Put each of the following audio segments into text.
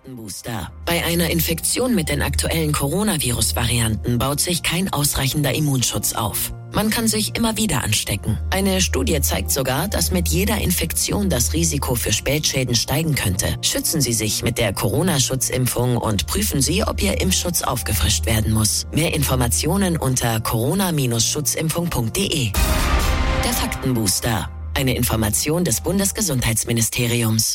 Faktenbooster. Bei einer Infektion mit den aktuellen Coronavirus-Varianten baut sich kein ausreichender Immunschutz auf. Man kann sich immer wieder anstecken. Eine Studie zeigt sogar, dass mit jeder Infektion das Risiko für Spätschäden steigen könnte. Schützen Sie sich mit der Corona-Schutzimpfung und prüfen Sie, ob Ihr Impfschutz aufgefrischt werden muss. Mehr Informationen unter corona-schutzimpfung.de. Der Faktenbooster. Eine Information des Bundesgesundheitsministeriums.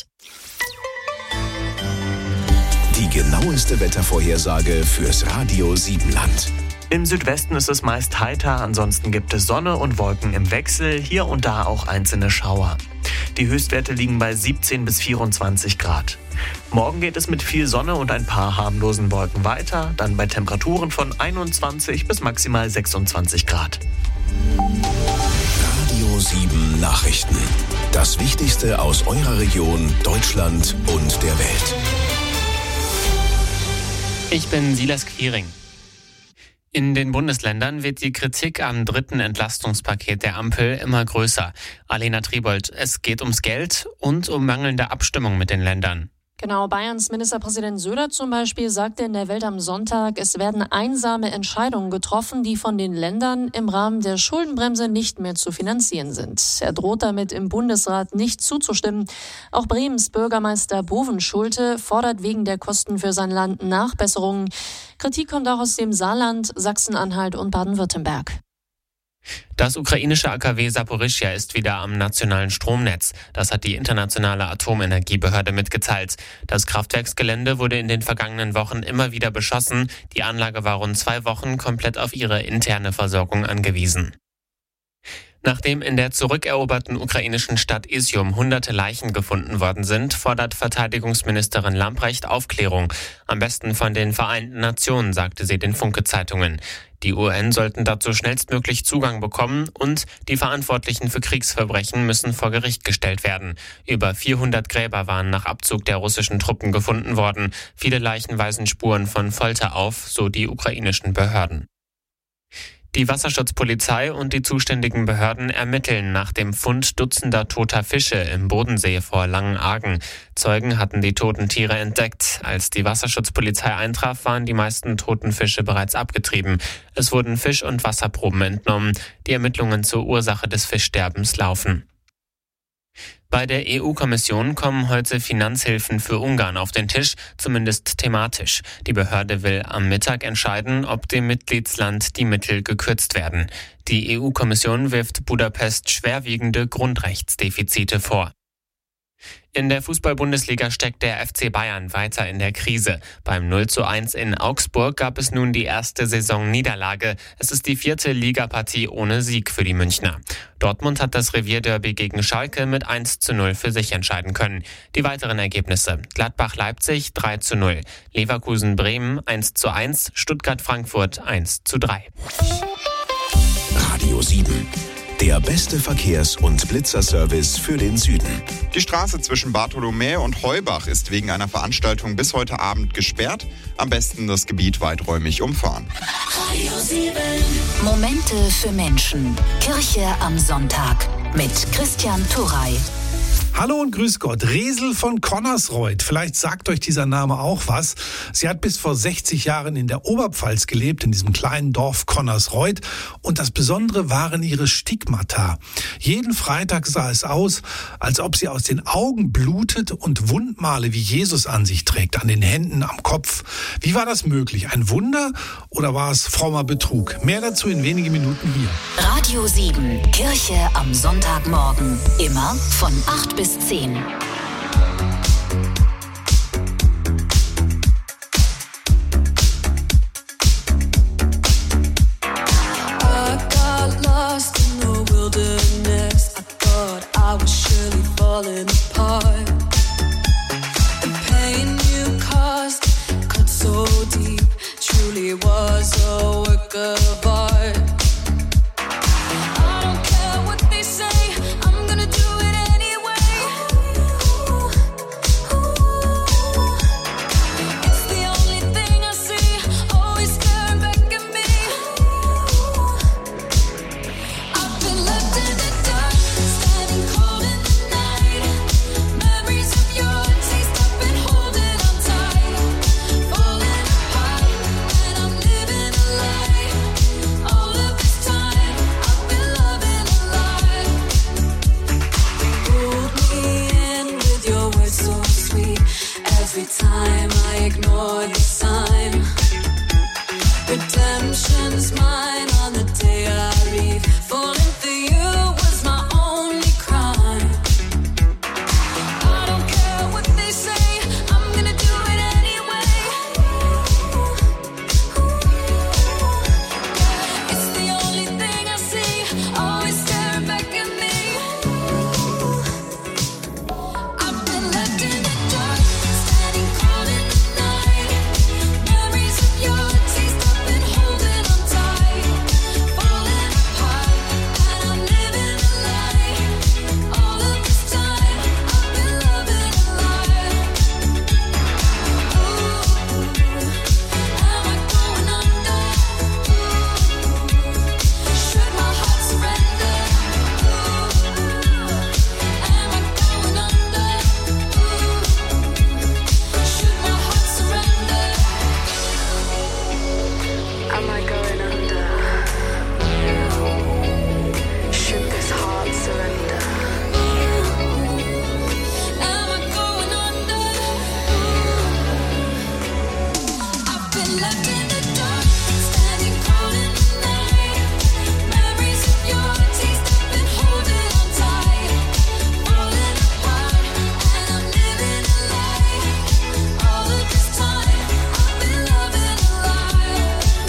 Die genaueste Wettervorhersage fürs Radio Siebenland. Im Südwesten ist es meist heiter, ansonsten gibt es Sonne und Wolken im Wechsel, hier und da auch einzelne Schauer. Die Höchstwerte liegen bei 17 bis 24 Grad. Morgen geht es mit viel Sonne und ein paar harmlosen Wolken weiter, dann bei Temperaturen von 21 bis maximal 26 Grad. Radio 7 Nachrichten. Das Wichtigste aus eurer Region, Deutschland und der Welt. Ich bin Silas Quiring. In den Bundesländern wird die Kritik am dritten Entlastungspaket der Ampel immer größer. Alena Triebold, es geht ums Geld und um mangelnde Abstimmung mit den Ländern. Genau, Bayerns Ministerpräsident Söder zum Beispiel sagte in der Welt am Sonntag, es werden einsame Entscheidungen getroffen, die von den Ländern im Rahmen der Schuldenbremse nicht mehr zu finanzieren sind. Er droht damit, im Bundesrat nicht zuzustimmen. Auch Bremens Bürgermeister Bovenschulte fordert wegen der Kosten für sein Land Nachbesserungen. Kritik kommt auch aus dem Saarland, Sachsen-Anhalt und Baden-Württemberg. Das ukrainische AKW Saporischschja ist wieder am nationalen Stromnetz. Das hat die Internationale Atomenergiebehörde mitgeteilt. Das Kraftwerksgelände wurde in den vergangenen Wochen immer wieder beschossen. Die Anlage war rund 2 Wochen komplett auf ihre interne Versorgung angewiesen. Nachdem in der zurückeroberten ukrainischen Stadt Isium hunderte Leichen gefunden worden sind, fordert Verteidigungsministerin Lamprecht Aufklärung. Am besten von den Vereinten Nationen, sagte sie den Funke-Zeitungen. Die UN sollten dazu schnellstmöglich Zugang bekommen und die Verantwortlichen für Kriegsverbrechen müssen vor Gericht gestellt werden. Über 400 Gräber waren nach Abzug der russischen Truppen gefunden worden. Viele Leichen weisen Spuren von Folter auf, so die ukrainischen Behörden. Die Wasserschutzpolizei und die zuständigen Behörden ermitteln nach dem Fund dutzender toter Fische im Bodensee vor Langenargen. Zeugen hatten die toten Tiere entdeckt. Als die Wasserschutzpolizei eintraf, waren die meisten toten Fische bereits abgetrieben. Es wurden Fisch- und Wasserproben entnommen. Die Ermittlungen zur Ursache des Fischsterbens laufen. Bei der EU-Kommission kommen heute Finanzhilfen für Ungarn auf den Tisch, zumindest thematisch. Die Behörde will am Mittag entscheiden, ob dem Mitgliedsland die Mittel gekürzt werden. Die EU-Kommission wirft Budapest schwerwiegende Grundrechtsdefizite vor. In der Fußball-Bundesliga steckt der FC Bayern weiter in der Krise. Beim 0:1 in Augsburg gab es nun die erste Saisonniederlage. Es ist die 4. Ligapartie ohne Sieg für die Münchner. Dortmund hat das Revierderby gegen Schalke mit 1:0 für sich entscheiden können. Die weiteren Ergebnisse: Gladbach-Leipzig 3:0, Leverkusen-Bremen 1:1, Stuttgart-Frankfurt 1:3. Radio 7. Der beste Verkehrs- und Blitzerservice für den Süden. Die Straße zwischen Bartholomä und Heubach ist wegen einer Veranstaltung bis heute Abend gesperrt. Am besten das Gebiet weiträumig umfahren. Momente für Menschen. Kirche am Sonntag mit Christian Turrey. Hallo und grüß Gott, Resel von Connersreuth. Vielleicht sagt euch dieser Name auch was. Sie hat bis vor 60 Jahren in der Oberpfalz gelebt, in diesem kleinen Dorf Connersreuth. Und das Besondere waren ihre Stigmata. Jeden Freitag sah es aus, als ob sie aus den Augen blutet und Wundmale wie Jesus an sich trägt, an den Händen, am Kopf. Wie war das möglich? Ein Wunder oder war es frommer Betrug? Mehr dazu in wenigen Minuten hier. Radio 7, Kirche am Sonntagmorgen. Immer von 8 bis 10. Every time I ignore the sign, redemption's mine on the day I leave. Falling for you was my only crime. I don't care what they say, I'm gonna do it anyway. It's the only thing I see, always staring back at me. I've been left in the dark, standing cold in the night. Memories of your taste, I've been holding on tight. Falling apart, and I'm living a lie. All of this time, I've been loving a lie. Am I going under? Should my heart surrender? Am I going under? Should my heart surrender? Am I going under? Should this heart surrender? Am I going under? I've been left in the dark, standing cold in the night. Memories of your taste, I've been holding on tight. Falling apart, and I'm living a lie. All of this time, I've been loving a lie.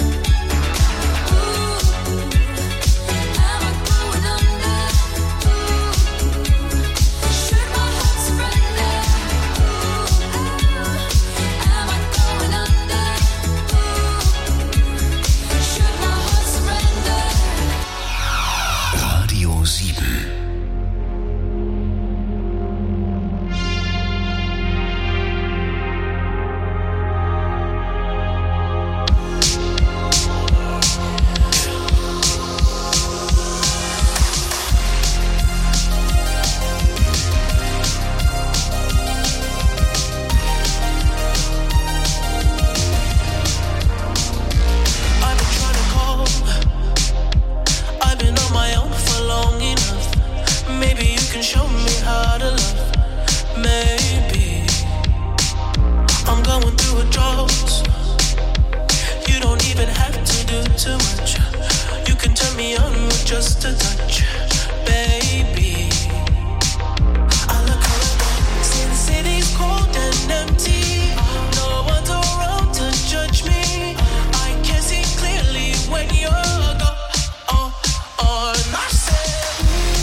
Am I going under? Should my heart surrender? Am I going under? Should my heart surrender? Radio 7. I've been trying to call. I've been on my own for long enough. Maybe you can show me how to love. Maybe I'm going through a drought. You don't even have to do too much. You can turn me on with just a touch, baby. I look around, see the city's cold and empty. No one's around to judge me. I can see clearly when you're gone. I said,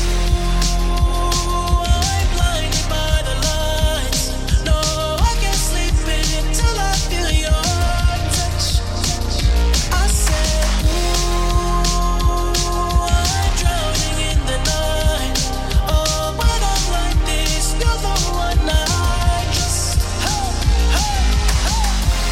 ooh, I'm blinded by the lights. No, I can't sleep until I feel your touch. I said, ooh, I'm drowning in the night. Oh, when I'm like this, you're the one I trust. Hey, hey, hey.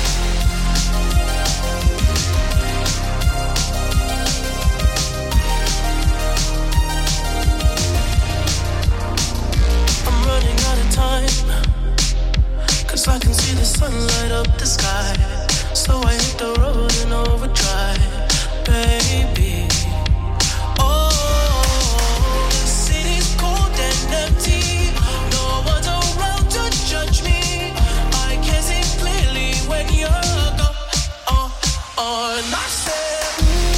I'm running out of time, 'cause I can see the sun light up the sky. So I hit the road in overdrive, baby. Oh, the city's cold and empty. No one's around to judge me. I can see clearly when you're gone. And I said,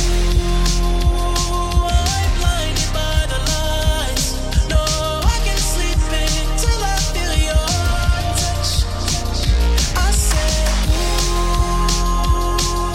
ooh, I'm blinded by the lights. No, I can't sleep until I feel your touch. I said, ooh,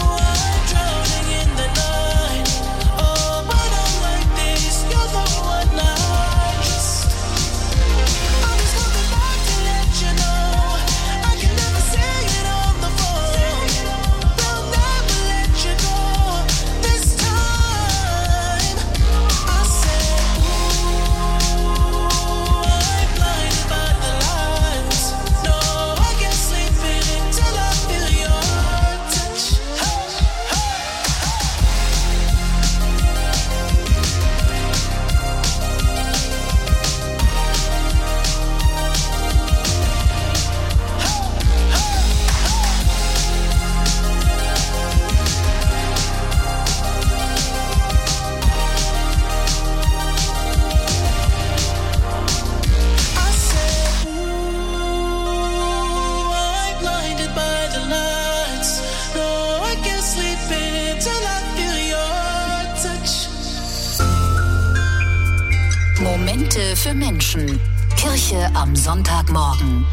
Kirche für Menschen. Kirche am Sonntagmorgen.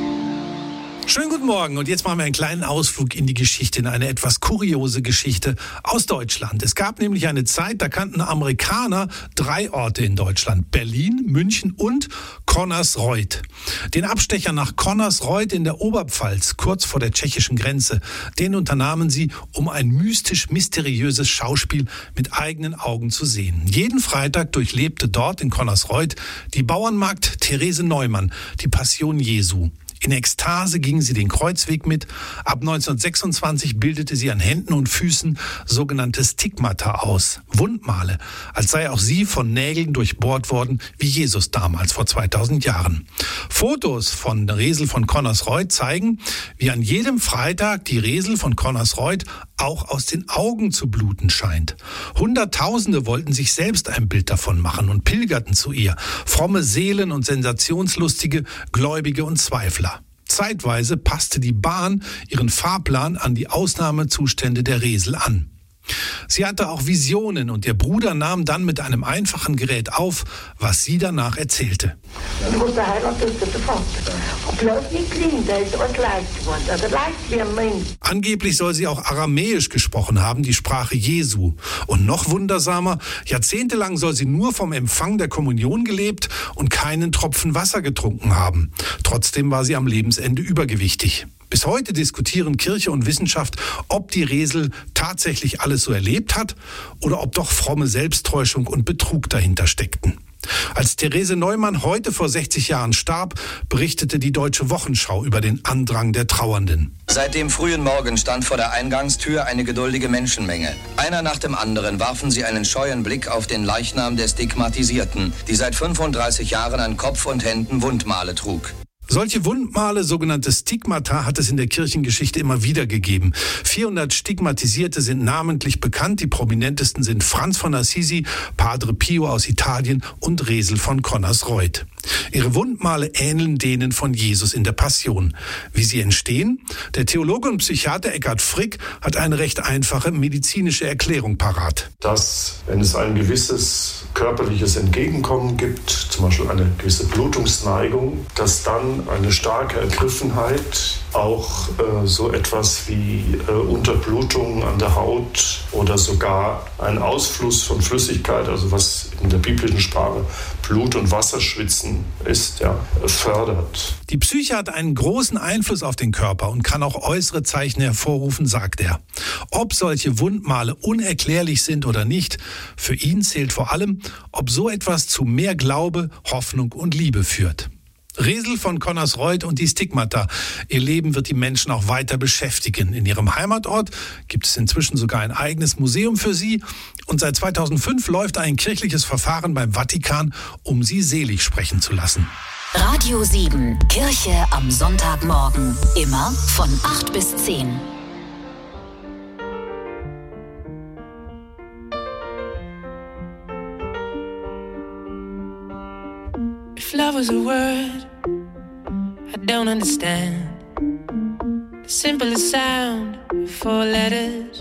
Schönen guten Morgen und jetzt machen wir einen kleinen Ausflug in die Geschichte, in eine etwas kuriose Geschichte aus Deutschland. Es gab nämlich eine Zeit, da kannten Amerikaner 3 Orte in Deutschland: Berlin, München und Connersreuth. Den Abstecher nach Connersreuth in der Oberpfalz, kurz vor der tschechischen Grenze, den unternahmen sie, um ein mystisch-mysteriöses Schauspiel mit eigenen Augen zu sehen. Jeden Freitag durchlebte dort in Connersreuth die Bauernmagd Therese Neumann die Passion Jesu. In Ekstase ging sie den Kreuzweg mit. Ab 1926 bildete sie an Händen und Füßen sogenannte Stigmata aus, Wundmale, als sei auch sie von Nägeln durchbohrt worden, wie Jesus damals vor 2000 Jahren. Fotos von Resel von Connersreuth zeigen, wie an jedem Freitag die Resel von Connersreuth auch aus den Augen zu bluten scheint. Hunderttausende wollten sich selbst ein Bild davon machen und pilgerten zu ihr. Fromme Seelen und sensationslustige, Gläubige und Zweifler. Zeitweise passte die Bahn ihren Fahrplan an die Ausnahmezustände der Resel an. Sie hatte auch Visionen und ihr Bruder nahm dann mit einem einfachen Gerät auf, was sie danach erzählte. Du musst heiraten, das ist der Vater. Und bloß nicht blind, der ist auch leicht geworden. Also leicht wie ein Mensch. Angeblich soll sie auch Aramäisch gesprochen haben, die Sprache Jesu. Und noch wundersamer, jahrzehntelang soll sie nur vom Empfang der Kommunion gelebt und keinen Tropfen Wasser getrunken haben. Trotzdem war sie am Lebensende übergewichtig. Bis heute diskutieren Kirche und Wissenschaft, ob die Resel tatsächlich alles so erlebt hat oder ob doch fromme Selbsttäuschung und Betrug dahinter steckten. Als Therese Neumann heute vor 60 Jahren starb, berichtete die Deutsche Wochenschau über den Andrang der Trauernden. Seit dem frühen Morgen stand vor der Eingangstür eine geduldige Menschenmenge. Einer nach dem anderen warfen sie einen scheuen Blick auf den Leichnam der Stigmatisierten, die seit 35 Jahren an Kopf und Händen Wundmale trug. Solche Wundmale, sogenannte Stigmata, hat es in der Kirchengeschichte immer wieder gegeben. 400 Stigmatisierte sind namentlich bekannt. Die prominentesten sind Franz von Assisi, Padre Pio aus Italien und Resel von Connersreuth. Ihre Wundmale ähneln denen von Jesus in der Passion. Wie sie entstehen? Der Theologe und Psychiater Eckhard Frick hat eine recht einfache medizinische Erklärung parat. Dass, wenn es ein gewisses körperliches Entgegenkommen gibt, zum Beispiel eine gewisse Blutungsneigung, dass dann eine starke Ergriffenheit, auch so etwas wie Unterblutung an der Haut oder sogar ein Ausfluss von Flüssigkeit, also was in der biblischen Sprache Blut- und Wasserschwitzen ist, fördert. Die Psyche hat einen großen Einfluss auf den Körper und kann auch äußere Zeichen hervorrufen, sagt er. Ob solche Wundmale unerklärlich sind oder nicht, für ihn zählt vor allem, ob so etwas zu mehr Glaube, Hoffnung und Liebe führt. Resel von Connersreuth und die Stigmata. Ihr Leben wird die Menschen auch weiter beschäftigen. In ihrem Heimatort gibt es inzwischen sogar ein eigenes Museum für sie. Und seit 2005 läuft ein kirchliches Verfahren beim Vatikan, um sie selig sprechen zu lassen. Radio 7, Kirche am Sonntagmorgen. Immer von 8 bis 10. If love was a word I don't understand, the simplest sound, 4 letters.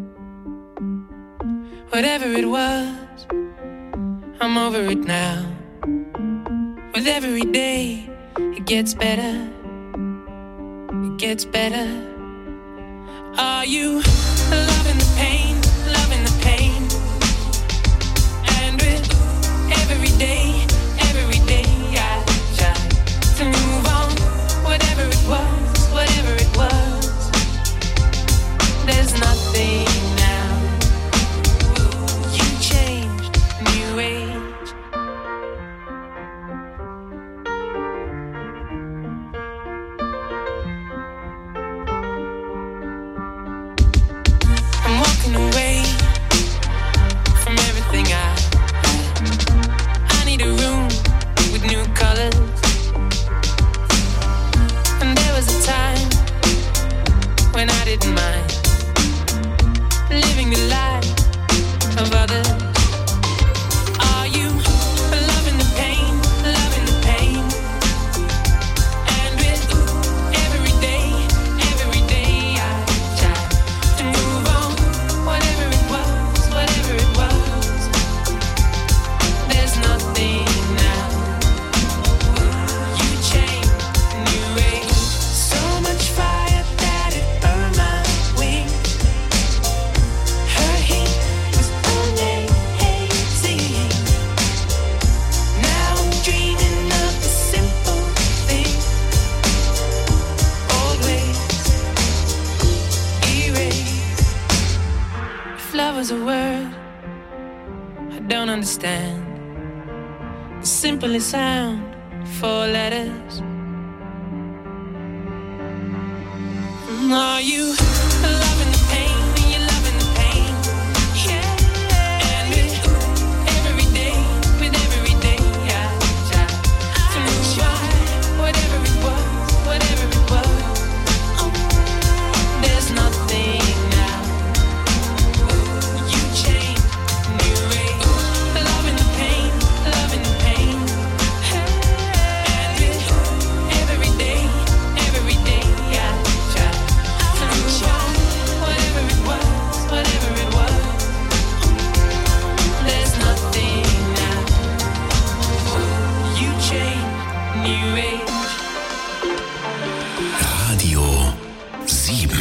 Whatever it was, I'm over it now. With every day, it gets better. It gets better. Are you loving the pain, loving the pain? And with every day I try to move on. Whatever it was, there's nothing now. You changed, new age. I'm walking away. was a word I don't understand. The simplest sound, 4 letters. Are you loving the pain? Are you loving the pain? Yeah. And with every day, I try whatever it was. There's nothing now. You change, new way. Loving the pain. And with every day, I try whatever it was. There's nothing now. You change, new age. Radio 7.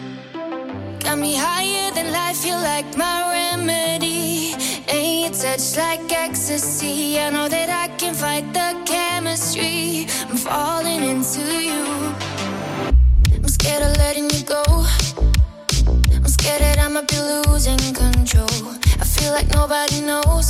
Got me higher than life, you like my remedy. Ain't your touch like ecstasy. I know that I can fight the chemistry. I'm falling into you. I'm scared of letting you go. I'm scared that I might be losing control. I feel like nobody knows.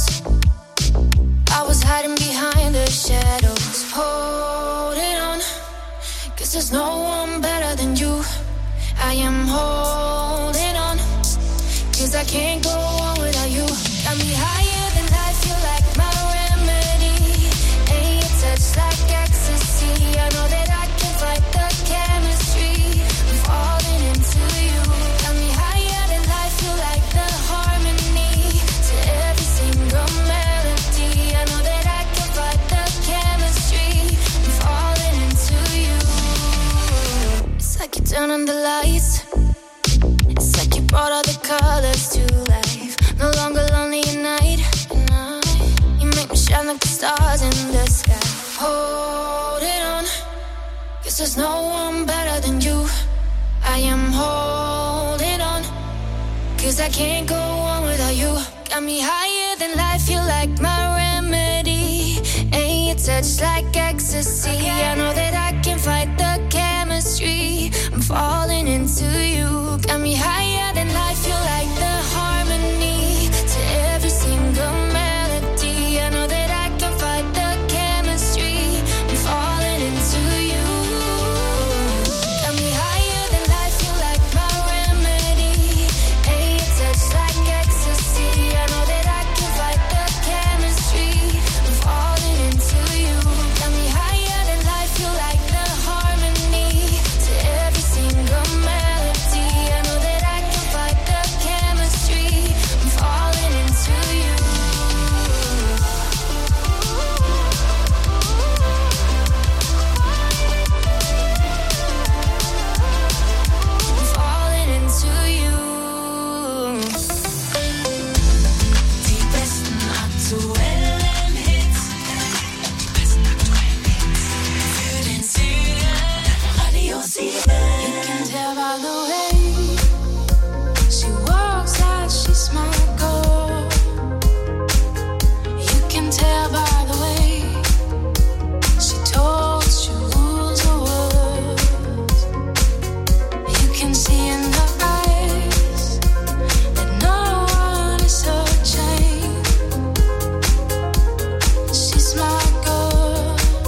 I was hiding behind the shadows. Holding on, 'cause there's no one better than you. I am holding on, 'cause I can't go on without you. Got me higher than life, you like my remedy. Ain't your touch like ecstasy. I know that I can fight the chemistry. I'm falling into you. Got me higher than life, you like the harmony to every single melody. I know that I can fight the chemistry. I'm falling into you. It's like you turn on the lights. It's like you brought all the colors to life. No longer lonely at night. You make me shine like the stars in the sky. Holding on, 'cause there's no one better than you. I am holding on, 'cause I can't go on without you. Got me higher than life, you like my remedy. Ain't your touch like ecstasy. I know that I can fight the chemistry. I'm falling into you. Got me higher than life, you like the harmony to every single melody. I know that I can fight the chemistry. I'm falling into you. Got me higher than life, you like my remedy. Ain't your touch like ecstasy. I know that I can fight the chemistry. I'm falling into you. Got me higher than life, you like the harmony to every single melody. I know that I can fight the chemistry. I'm falling into you. I'm falling into you. Die besten aktuellen Hits. Für den Süden. Radio 7. You can tell by the way she walks out, she's my girl. You can tell by the way she talks, she rules the world. You can see in her eyes that no one is her chain. She's my girl,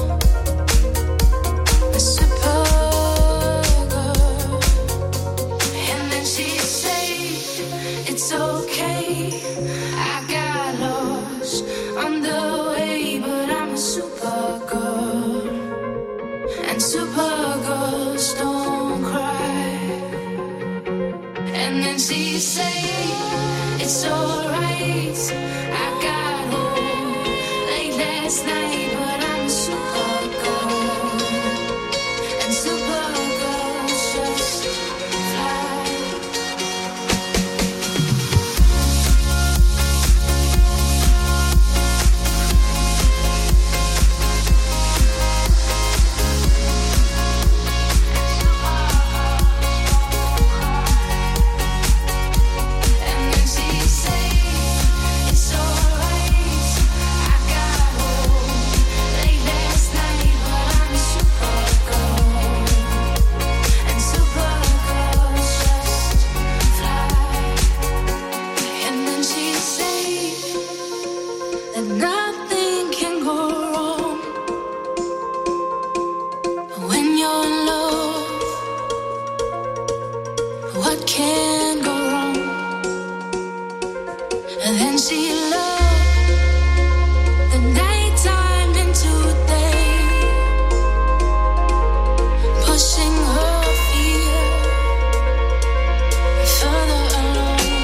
a super girl. And then she say it's okay. I got lost on the way, but I'm a super girl. And super girls don't cry. And then she say it's alright. I got home late last night, but I'm a super girl. And super girls just fly. And then she say it's alright. I got home what can go wrong? And then she loved the nighttime into day, pushing her fear further along.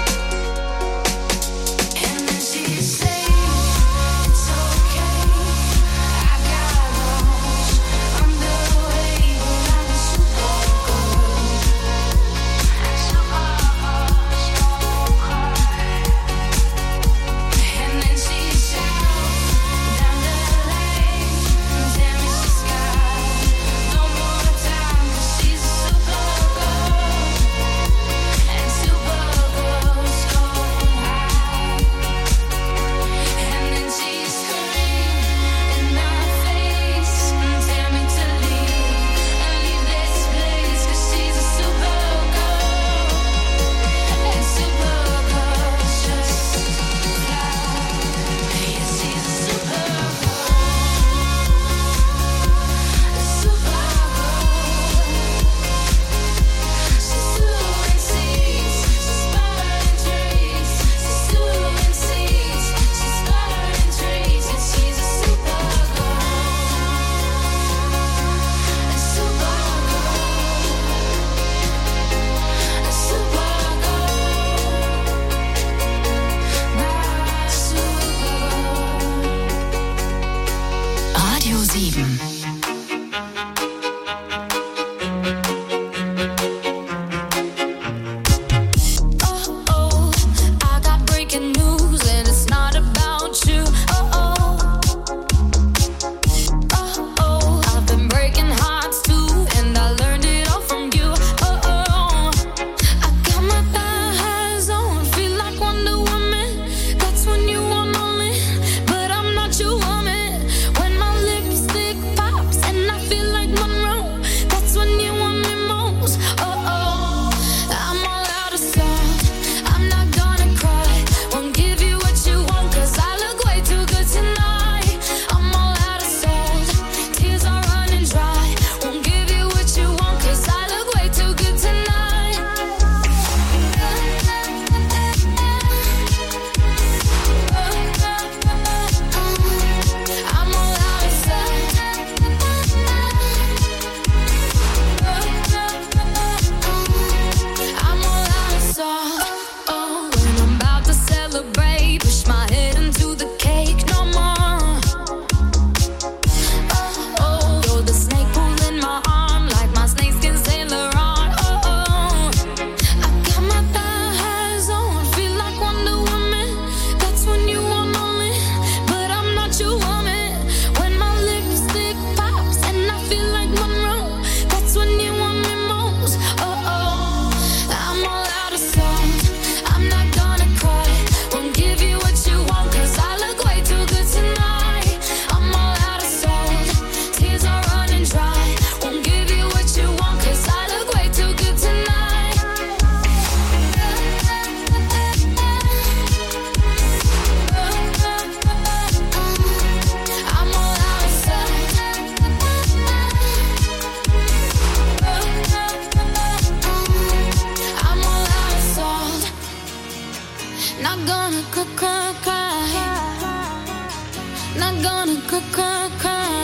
And then she said, it's okay, I got lost under the wave, but I'm a supergirl. And then she shouted down the lane, tell me she's got no more time, 'cause she's a supergirl, and supergirls go high. And then she screamed in my face, tell me to leave this place, 'cause she's a supergirl, and supergirls just fly. Yeah, she's a supergirl, a supergirl. She's doing seas, she's burning trees. She's doing seas, she's burning trees. And she's a supergirl, a supergirl, a supergirl, my supergirl. Radio 7. Oh, I got breaking news and it's not about you. I've been breaking hearts too, and I learned it all from you. I got my thighs on, feel like Wonder Woman. That's when you want me, but I'm not your woman. When my lipstick pops and I feel like Monroe, that's when you want me most. I'm all out of salt, I'm not gonna cry, won't give you what you want, 'cause I look way too good tonight. I'm all out of salt, tears are running dry, won't give you what you want, 'cause I look way too good tonight. I'm all out of salt, I'm all out of salt. When I'm about to celebrate, push my head into the cake no more. You're the snake pulling my arm like my snakeskin Sailor on. I got my thighs on, feel like Wonder Woman. That's when you want me, but I'm not your woman. When my lipstick pops and I feel like Monroe, that's when you want me most. I'm all out of salt, I'm not gonna cry, won't give you what you want, 'cause I look way too good tonight. I'm all out of salt, tears are running dry, won't give you what you want, 'cause I look way too good tonight. I'm all out of salt, I'm all out of salt. Not gonna cry, not gonna cry,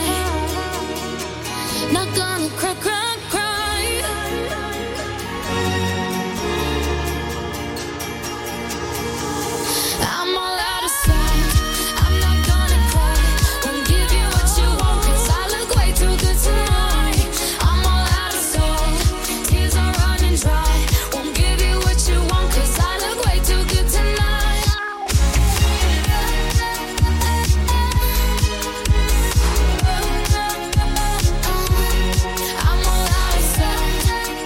not gonna cry. I'm all out of salt, I'm not gonna cry, won't give you what you want, 'cause I look way too good tonight. I'm all out of salt, tears are running dry, won't give you what you want, 'cause I look way too good tonight. I'm all out of salt,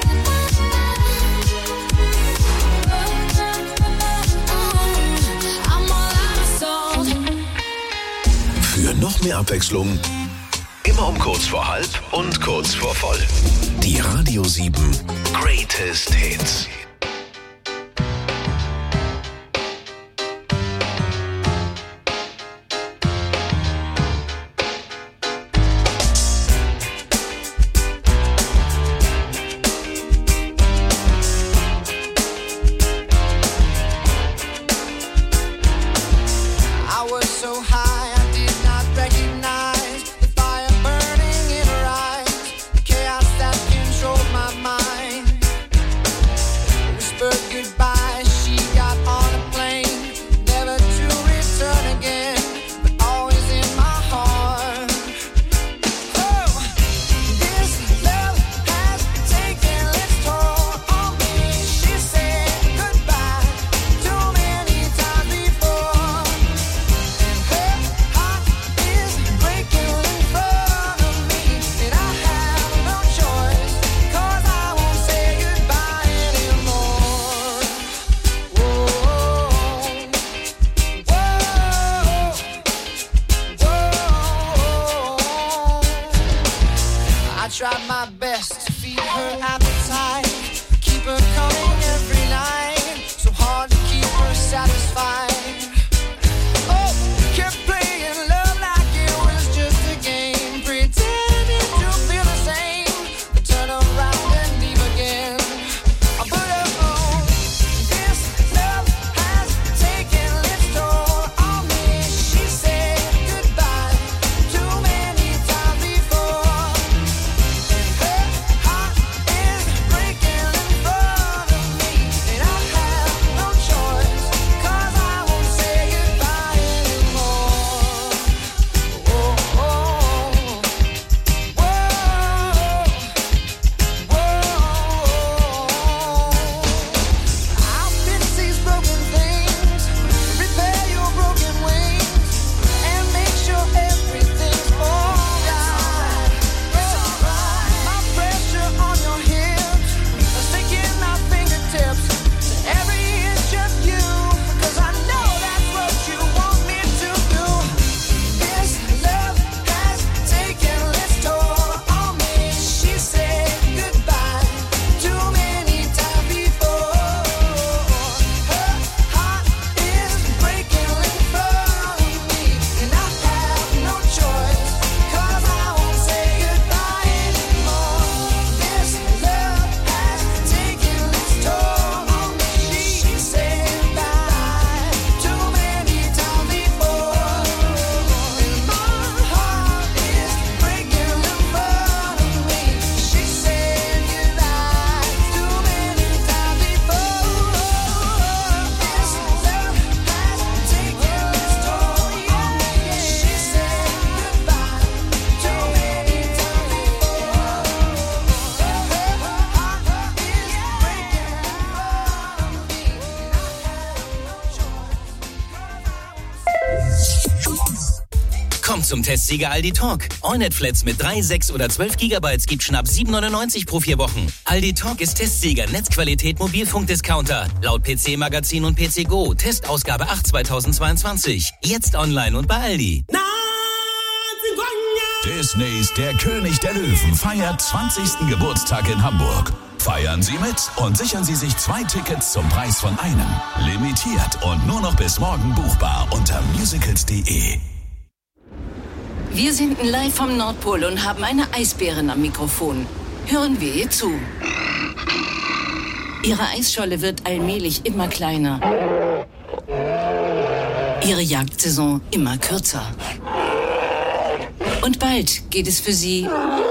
I'm all out of salt. Für noch mehr Abwechslung, immer um kurz vor halb und kurz vor voll. Die Radio 7 Greatest Hits. whispered goodbye. She got on a plane, never to return again, but always in my heart. Oh, this love has taken its toll on me. She said goodbye too many times before, and her heart is breaking in front of me, and I have no choice, 'cause I won't say goodbye anymore. Whoa, whoa. I tried my best to feed her appetite, keep her coming every night, so hard to keep her satisfied. Oh, kept playing love like it was just a game, pretending to feel the same, but turn around and leave again. I put her on. This love has taken its toll on me. She said goodbye too many times before, and her heart is breaking in front of me, and I have no choice, 'cause I won't say goodbye anymore. Whoa, whoa, I'll fix these broken things, repair your broken wings, and make sure everything's alright. My pressure on your hips, sticking my fingertips to every inch of you, 'cause I know that's what you want me to do. This love has taken its toll on me. She said goodbye too many times before. Her heart is breaking in front of me, and I have no choice, 'cause I won't say goodbye anymore. This love has taken its toll on me. She said goodbye too many times before, and my heart is breaking in front of me. She said goodbye too many times before. This love has taken its toll on me. She said goodbye too many times before. Her heart is breaking in front of me, and I have no choice. Kommt zum Testsieger Aldi Talk. AllNet-Flats mit 3, 6 oder 12 GB gibt schon ab 7,99 pro 4 Wochen. Aldi Talk ist Testsieger Netzqualität Mobilfunkdiscounter. Laut PC Magazin und PC Go. Testausgabe 8 2022. Jetzt online und bei Aldi. Disneys Der König der Löwen feiert 20. Geburtstag in Hamburg. Feiern Sie mit und sichern Sie sich 2 Tickets zum Preis von einem. Limitiert und nur noch bis morgen buchbar unter musicals.de. Wir senden live vom Nordpol und haben eine Eisbärin am Mikrofon. Hören wir ihr zu. Ihre Eisscholle wird allmählich immer kleiner. Ihre Jagdsaison immer kürzer. Und bald geht es für sie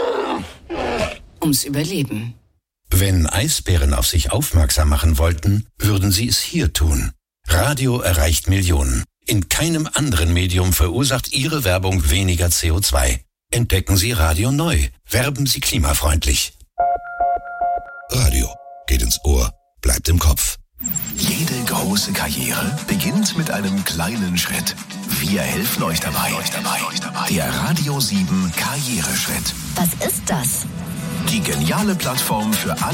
ums Überleben. Wenn Eisbären auf sich aufmerksam machen wollten, würden sie es hier tun. Radio erreicht Millionen. In keinem anderen Medium verursacht Ihre Werbung weniger CO2. Entdecken Sie Radio neu. Werben Sie klimafreundlich. Radio geht ins Ohr, bleibt im Kopf. Jede große Karriere beginnt mit einem kleinen Schritt. Wir helfen euch dabei. Der Radio 7 Karriereschritt. Was ist das? Die geniale Plattform für alle